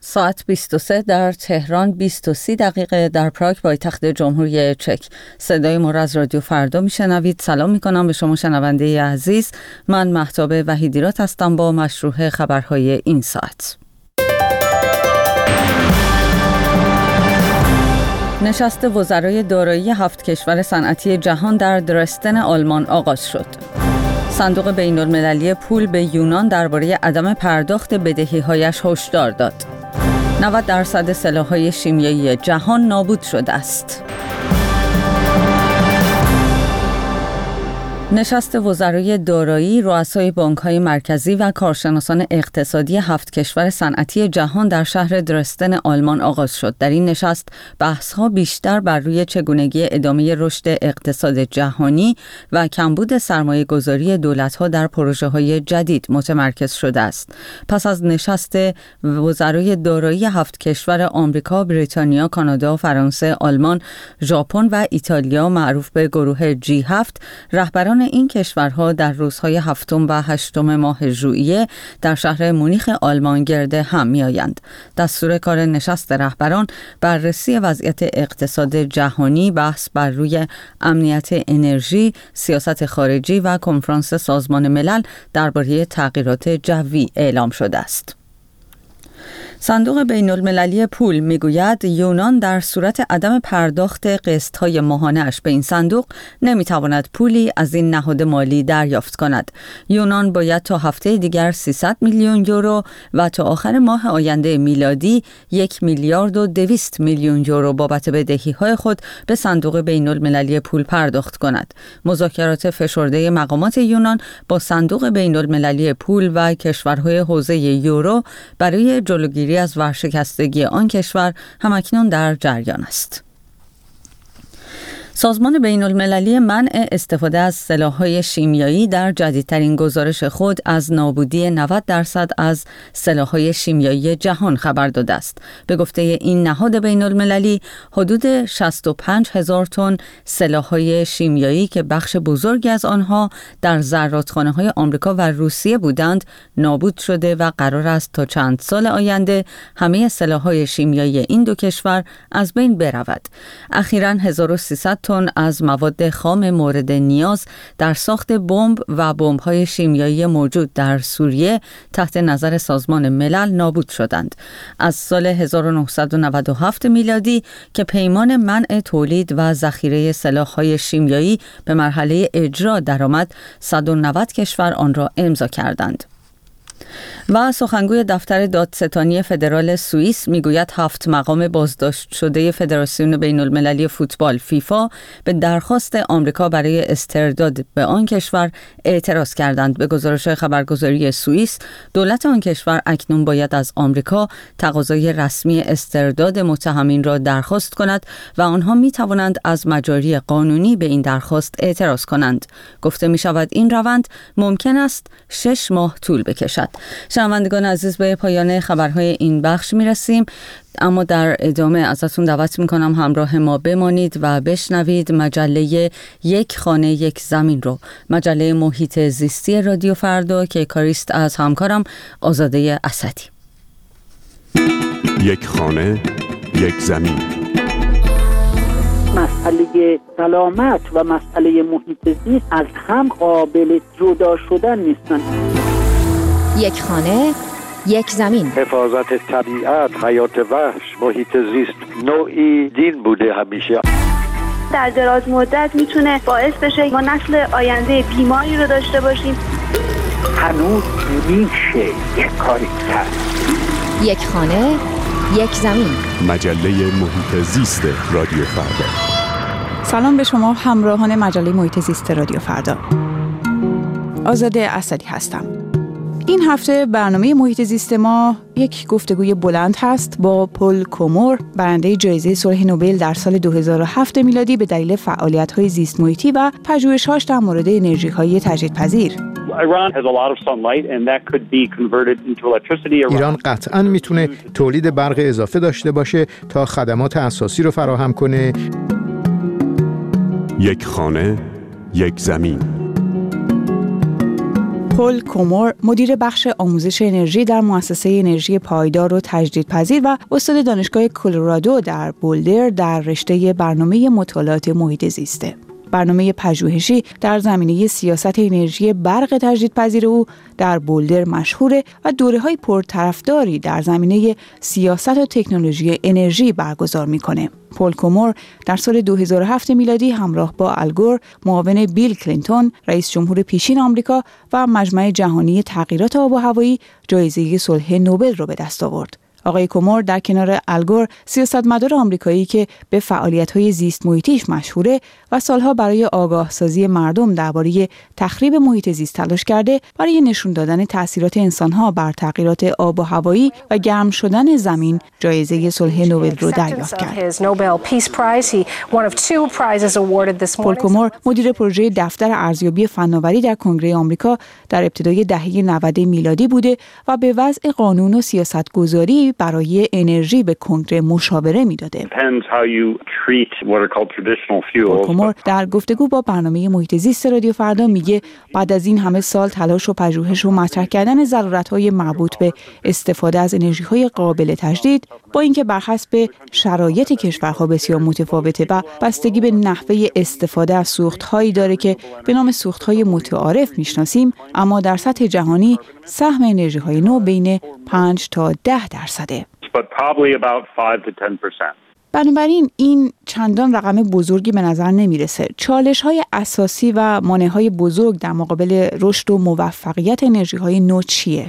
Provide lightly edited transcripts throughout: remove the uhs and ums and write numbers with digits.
ساعت 23 در تهران، 20:30 دقیقه در پراگ پایتخت جمهوری چک. صدای ما را از رادیو فردا میشنوید. سلام میکنم به شما شنونده عزیز. من مهتاب وحیدیرات هستم با مشروع خبرهای این ساعت. نشست وزرای دارایی 7 کشور صنعتی جهان در درستن آلمان آغاز شد. صندوق بین‌المللی پول به یونان درباره عدم پرداخت بدهی‌هایش هشدار داد. 90% سلاح‌های شیمیایی جهان نابود شده است. نشست وزرای دارایی، رؤسای بانک‌های مرکزی و کارشناسان اقتصادی 7 کشور صنعتی جهان در شهر درستن آلمان آغاز شد. در این نشست بحث‌ها بیشتر بر روی چگونگی ادامه رشد اقتصاد جهانی و کمبود سرمایه‌گذاری دولت‌ها در پروژه‌های جدید متمرکز شده است. پس از نشست وزرای دارایی 7 کشور آمریکا، بریتانیا، کانادا، فرانسه، آلمان، ژاپن و ایتالیا معروف به گروه G7، رهبران این کشورها در روزهای 7 و 8 ماه ژوئیه در شهر مونیخ آلمان گرد هم می‌آیند. دستور کار نشست رهبران بررسی وضعیت اقتصاد جهانی، بحث بر روی امنیت انرژی، سیاست خارجی و کنفرانس سازمان ملل درباره تغییرات جوی اعلام شده است. صندوق بین‌المللی پول میگوید یونان در صورت عدم پرداخت قسط‌های ماهانه‌اش به این صندوق نمیتواند پولی از این نهاد مالی دریافت کند. یونان باید تا هفته دیگر 300 میلیون یورو و تا آخر ماه آینده میلادی 1 میلیارد و 200 میلیون یورو بابت بدهی‌های خود به صندوق بین‌المللی پول پرداخت کند. مذاکرات فشرده مقامات یونان با صندوق بین‌المللی پول و کشورهای حوزه یورو برای جلوگیری از ورشکستگی آن کشور همکنون در جریان است. سازمان بین‌المللی منع استفاده از سلاح‌های شیمیایی در جدیدترین گزارش خود از نابودی 90% از سلاح‌های شیمیایی جهان خبر داده است. به گفته این نهاد بین‌المللی، حدود 65,000 تن سلاح‌های شیمیایی که بخش بزرگی از آنها در زرادخانه‌های آمریکا و روسیه بودند، نابود شده و قرار است تا چند سال آینده همه سلاح‌های شیمیایی این دو کشور از بین برود. اخیراً 1300 تن از مواد خام مورد نیاز در ساخت بمب و بمب‌های شیمیایی موجود در سوریه تحت نظر سازمان ملل نابود شدند. از سال 1997 میلادی که پیمان منع تولید و ذخیره سلاح‌های شیمیایی به مرحله اجرا درآمد، 190 کشور آن را امضا کردند. و سخنگوی دفتر دادستانی فدرال سوئیس میگوید 7 مقام بازداشت شده فدراسیون بین‌المللی فوتبال فیفا به درخواست آمریکا برای استرداد به آن کشور اعتراض کردند. به گزارش خبرگزاری سوئیس، دولت آن کشور اکنون باید از آمریکا تقاضای رسمی استرداد متهمین را درخواست کند و آنها می توانند از مجاری قانونی به این درخواست اعتراض کنند. گفته می شود این روند ممکن است 6 ماه طول بکشد. شنوندگان عزیز، به پایان خبرهای این بخش میرسیم، اما در ادامه ازتون دعوت میکنم همراه ما بمانید و بشنوید مجله یک خانه یک زمین رو، مجله محیط زیستی رادیو فردا که کاریست از همکارم آزاده اسدی. یک خانه یک زمین. مسئله سلامت و مسئله محیط زیست از هم قابل جدا شدن نیستن. یک خانه، یک زمین. حفاظت طبیعت، حیات وحش، محیط زیست نوعی دین بوده همیشه. در دراز مدت میتونه باعث بشه ما نسل آینده بیماری رو داشته باشیم. هنوز میشه یک کاری کرد. یک خانه، یک زمین. مجله محیط زیست رادیو فردا. سلام به شما همراهان مجله محیط زیست رادیو فردا. آزاده اسدی هستم. این هفته برنامه محیط زیست ما یک گفتگوی بلند هست با پل کومور، برنده جایزه صلح نوبل در سال 2007 میلادی به دلیل فعالیت‌های زیست محیطی و پژوهش‌هاش در مورد انرژی‌های تجدیدپذیر. ایران قطعاً میتونه تولید برق اضافه داشته باشه تا خدمات اساسی رو فراهم کنه. یک خانه، یک زمین. پل کومور، مدیر بخش آموزش انرژی در مؤسسه انرژی پایدار و تجدیدپذیر و استاد دانشگاه کلرادو در بولدر در رشته برنامه مطالعات محیط زیسته. برنامه پژوهشی در زمینه سیاست انرژی برق تجدیدپذیر او در بولدر مشهوره و دوره‌های پرطرفداری در زمینه سیاست و تکنولوژی انرژی برگزار می‌کنه. پل کومور در سال 2007 میلادی همراه با الگور، معاون بیل کلینتون، رئیس جمهور پیشین آمریکا و مجمع جهانی تغییرات آب و هوایی جایزه صلح نوبل را به دست آورد. آقای کومور در کنار الگور، سیاستمدار آمریکایی که به فعالیت‌های زیست محیطیش مشهوره و سالها برای آگاه سازی مردم درباره تخریب محیط زیست تلاش کرده، برای نشون دادن تأثیرات انسان‌ها بر تغییرات آب و هوایی و گرم شدن زمین جایزه صلح نوبل رو دریافت کرد. پل کومور مدیر پروژه دفتر ارزیابی فناوری در کنگره آمریکا در ابتدای دهه 90 میلادی بوده و به وضع قانون و سیاست‌گذاری برای انرژی به کنگره مشاوره میداده. کومور در گفتگو با برنامه محیط زیست رادیو فردا میگه بعد از این همه سال تلاش و پژوهش و مطرح کردن ضرورت‌های مربوط به استفاده از انرژی‌های قابل تجدید، با اینکه بر حسب شرایط کشورها بسیار متفاوته و بستگی به نحوه استفاده از سوخت‌هایی داره که به نام سوخت‌های متعارف میشناسیم، اما در سطح جهانی سهم انرژی‌های نو بین 5 تا 10%. بنابراین این چندان رقم بزرگی به نظر نمیرسه. چالش‌های اساسی و مانع‌های بزرگ در مقابل رشد و موفقیت انرژی‌های نو چیه؟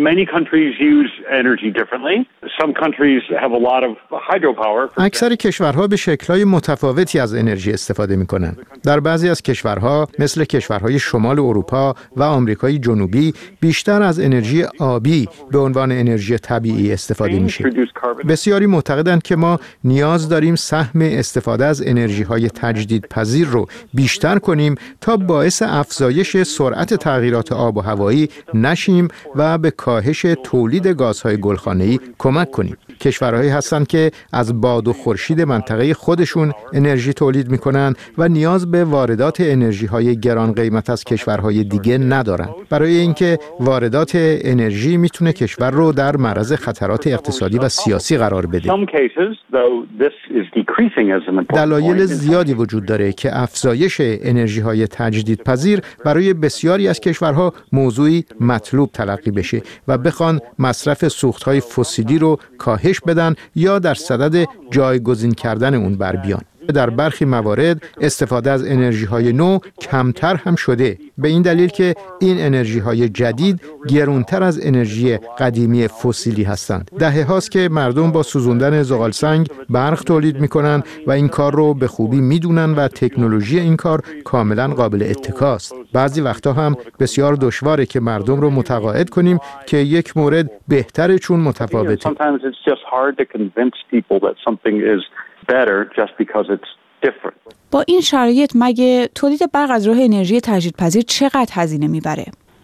اکثر کشورها به شکل‌های متفاوتی از انرژی استفاده می‌کنند. در بعضی از کشورها مثل کشورهای شمال اروپا و آمریکای جنوبی بیشتر از انرژی آبی به عنوان انرژی طبیعی استفاده میشه. بسیاری معتقدند که ما نیاز داریم سهم استفاده از انرژی‌های تجدیدپذیر رو بیشتر کنیم تا باعث افزایش سرعت تغییرات آب و هوایی نشیم و به کاهش تولید گازهای گلخانه‌ای کمک کنیم. کشورهایی هستند که از باد و خورشید منطقه خودشون انرژی تولید می‌کنند و نیاز به واردات انرژی‌های گران قیمت از کشورهای دیگه ندارند. برای اینکه واردات انرژی میتونه کشور رو در معرض خطرات اقتصادی و سیاسی قرار بده. دلایل زیادی وجود داره که افزایش انرژی‌های تجدیدپذیر برای بسیاری از کشورها موضوعی مطلوب تلقی بشه و بخوان مصرف سوخت‌های فسیلی رو کاهش بدن یا در صدد جایگزین کردن اون بر بیان. در برخی موارد استفاده از انرژی‌های نو کمتر هم شده، به این دلیل که این انرژی‌های جدید گرانتر از انرژی قدیمی فسیلی هستند. دهه‌هاست که مردم با سوزوندن زغالسنگ برق تولید می‌کنند و این کار رو به خوبی می‌دونن و تکنولوژی این کار کاملاً قابل اتکاست. بعضی وقتا هم بسیار دشواره که مردم رو متقاعد کنیم که یک مورد بهتره چون متفاوته. با این شرایط مگه تولید برق از راه انرژی تجدیدپذیر چقدر هزینه میبره؟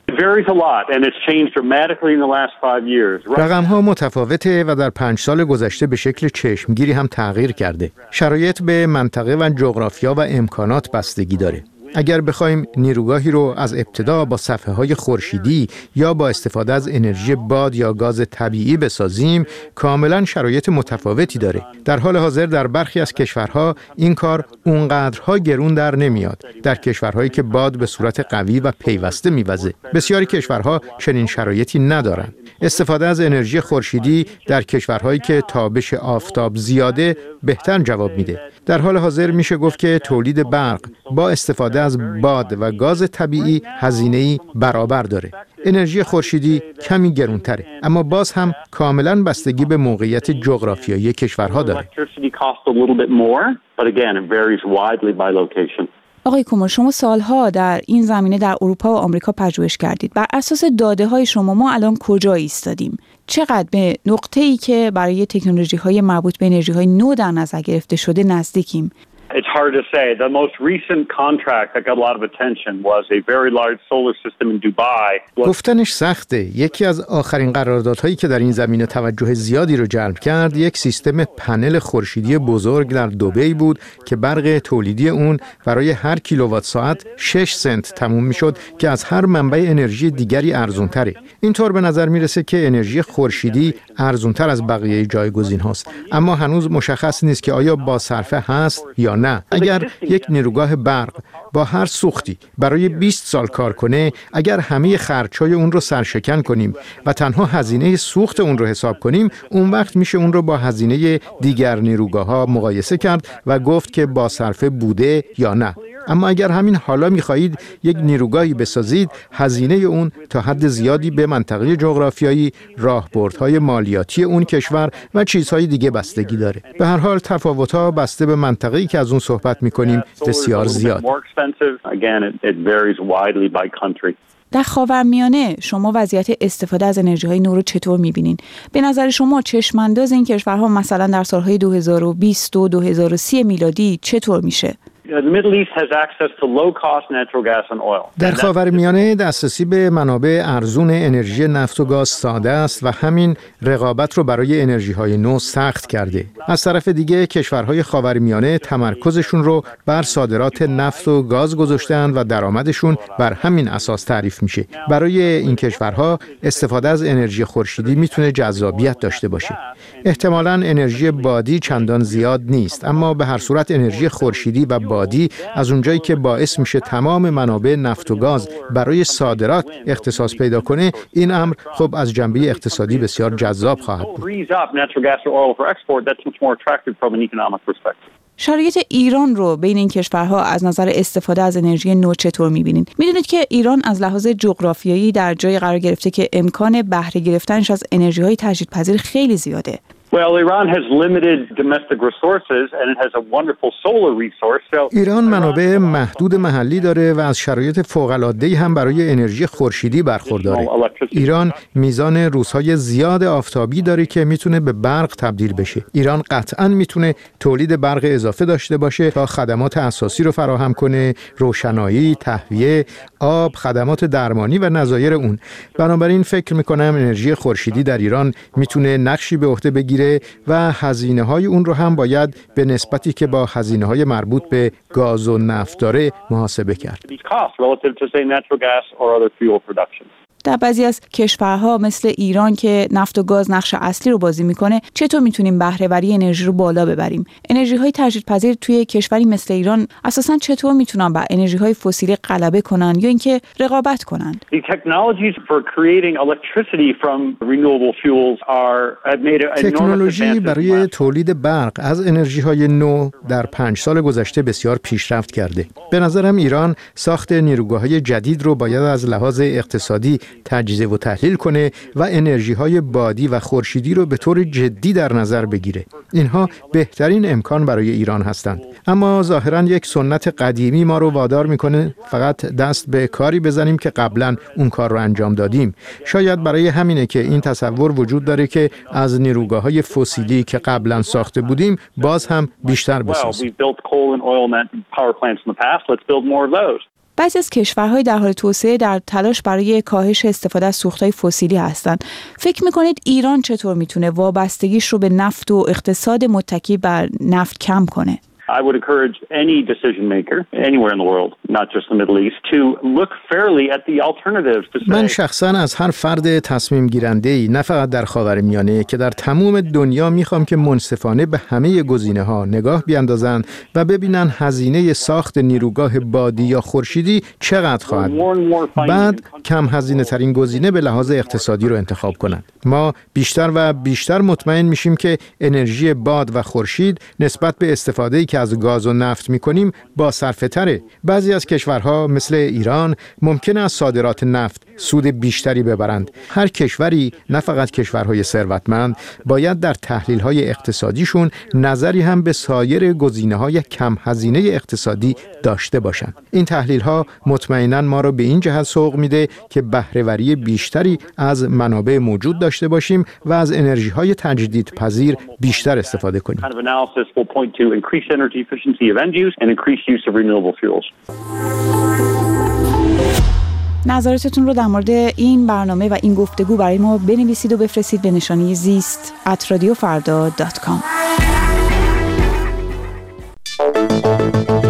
رقم‌ها متفاوته و در 5 سال گذشته به شکل چشمگیری هم تغییر کرده. شرایط به منطقه و جغرافیا و امکانات بستگی داره. اگر بخوایم نیروگاهی رو از ابتدا با صفحه‌های خورشیدی یا با استفاده از انرژی باد یا گاز طبیعی بسازیم، کاملاً شرایط متفاوتی داره. در حال حاضر در برخی از کشورها این کار اونقدرها گرون در نمیاد. در کشورهایی که باد به صورت قوی و پیوسته میوزه، بسیاری کشورها چنین شرایطی ندارند. استفاده از انرژی خورشیدی در کشورهایی که تابش آفتاب زیاده بهتر جواب میده. در حال حاضر میشه گفت که تولید برق با استفاده از باد و گاز طبیعی هزینه‌ای برابر داره. انرژی خورشیدی کمی گرانتره، اما باز هم کاملاً بستگی به موقعیت جغرافیایی کشورها داره. آقای کومور، شما سالها در این زمینه در اروپا و آمریکا پژوهش کردید. بر اساس داده‌های شما ما الان کجا ایستادیم؟ چقدر به نقطه‌ای که برای تکنولوژی‌های مربوط به انرژی‌های نو در نظر گرفته شده نزدیکیم؟ It's hard to say. The most recent contract that got a lot of attention was a very large solar system in Dubai. گفتنش سخته. یکی از آخرین قراردادهایی که در این زمینه توجه زیادی رو جلب کرد، یک سیستم پنل خورشیدی بزرگ در دبی بود که برق تولیدی اون برای هر کیلووات ساعت 6 سنت تموم میشد که از هر منبع انرژی دیگری ارزان‌تره. اینطور به نظر میرسه که انرژی خورشیدی ارزان‌تر از بقیه جایگزین هاست، اما هنوز مشخص نیست که آیا با صرفه هست یا نه. اگر یک نیروگاه برق با هر سوختی برای 20 سال کار کنه، اگر همه خرج‌های اون رو سرشکن کنیم و تنها هزینه سوخت اون رو حساب کنیم، اون وقت میشه اون رو با هزینه دیگر نیروگاه‌ها مقایسه کرد و گفت که با صرفه بوده یا نه. اما اگر همین حالا می‌خواهید یک نیروگاهی بسازید، هزینه اون تا حد زیادی به منطقه جغرافیایی، راهبردهای مالیاتی اون کشور و چیزهای دیگه بستگی داره. به هر حال تفاوت‌ها بسته به منطقه‌ای که از اون صحبت می‌کنیم بسیار زیاد. در خاورمیانه شما وضعیت استفاده از انرژی‌های نو رو چطور می‌بینین؟ به نظر شما چشم‌انداز این کشورها مثلا در سال‌های 2020 و 2030 میلادی چطور میشه؟ در خاورمیانه دسترسی به منابع ارزون انرژی نفت و گاز ساده است و همین رقابت رو برای انرژی‌های نو سخت کرده. از طرف دیگه کشورهای خاورمیانه تمرکزشون رو بر صادرات نفت و گاز گذاشتن و درآمدشون بر همین اساس تعریف میشه. برای این کشورها استفاده از انرژی خورشیدی میتونه جذابیت داشته باشه. احتمالاً انرژی بادی چندان زیاد نیست، اما به هر صورت انرژی خورشیدی و بادی از اونجایی که باعث میشه تمام منابع نفت و گاز برای صادرات اختصاص پیدا کنه، این امر خب از جنبه اقتصادی بسیار جذاب خواهد بود. شرایط ایران رو بین این کشورها از نظر استفاده از انرژی نو چطور می‌بینید؟ می‌دونید که ایران از لحاظ جغرافیایی در جایی قرار گرفته که امکان بهره گرفتنش از انرژی‌های تجدیدپذیر خیلی زیاده. ایران منابع محدود محلی داره و از شرایط فوق‌العاده‌ای هم برای انرژی خورشیدی برخورداره. ایران میزان روزهای زیاد آفتابی داره که میتونه به برق تبدیل بشه. ایران قطعاً میتونه تولید برق اضافه داشته باشه تا خدمات اساسی رو فراهم کنه، روشنایی، تهویه، آب، خدمات درمانی و نظایر اون. بنابراین فکر میکنم انرژی خورشیدی در ایران میتونه نقشی به عهده بگیره و هزینه‌های اون رو هم باید به نسبتی که با هزینه‌های مربوط به گاز و نفت داره محاسبه کرد. در بعضی از کشورها مثل ایران که نفت و گاز نقش اصلی رو بازی میکنه، چطور میتونیم بهره‌وری انرژی رو بالا ببریم؟ انرژی‌های تجدیدپذیر توی کشوری مثل ایران اساساً چطور میتونن بر انرژی‌های فسیلی غلبه کنن یا اینکه رقابت کنن؟ تکنولوژی برای تولید برق از انرژی‌های نو در 5 سال گذشته بسیار پیشرفت کرده. به نظرم ایران ساخت نیروگاه‌های جدید رو باید از لحاظ اقتصادی تجزیه و تحلیل کنه و انرژی‌های بادی و خورشیدی رو به طور جدی در نظر بگیره. اینها بهترین امکان برای ایران هستند. اما ظاهراً یک سنت قدیمی ما رو وادار میکنه فقط دست به کاری بزنیم که قبلاً اون کار رو انجام دادیم. شاید برای همینه که این تصور وجود داره که از نیروگاه‌های فسیلی که قبلاً ساخته بودیم باز هم بیشتر بسازیم. بعضی از کشورهای در حال توسعه در تلاش برای کاهش استفاده از سوختهای فسیلی هستند. فکر میکنید ایران چطور میتونه وابستگیش رو به نفت و اقتصاد متکی بر نفت کم کنه؟ I would encourage any decision maker anywhere in the world, not just the Middle East, to look fairly at the alternatives. من شخصاً از هر فرد تصمیم گیرنده‌ای نه فقط در خاورمیانه که در تمام دنیا میخوام که منصفانه به همه گزینه‌ها نگاه بیاندازن و ببینن هزینه ساخت نیروگاه بادی یا خورشیدی چقدر خواهد بود. بعد کم هزینه ترین گزینه به لحاظ اقتصادی رو انتخاب کنند. ما بیشتر و بیشتر مطمئن میشیم که انرژی باد و خورشید نسبت به استفاده‌ای که از گاز و نفت می‌کنیم با صرفه تره. بعضی از کشورها مثل ایران ممکنه از صادرات نفت سود بیشتری ببرند. هر کشوری، نه فقط کشورهای ثروتمند، باید در تحلیل‌های اقتصادیشون نظری هم به سایر گزینه‌های کم هزینه اقتصادی داشته باشند. این تحلیل‌ها مطمئناً ما را به این جهت سوق میده که بهره‌وری بیشتری از منابع موجود داشته باشیم و از انرژی‌های تجدیدپذیر بیشتر استفاده کنیم. energy efficiency of end use and increased use of renewable fuels. نظراتتون رو در مورد این برنامه و این گفتگو برای ما بنویسید و بفرستید به نشانی زیست@radiofarda.com.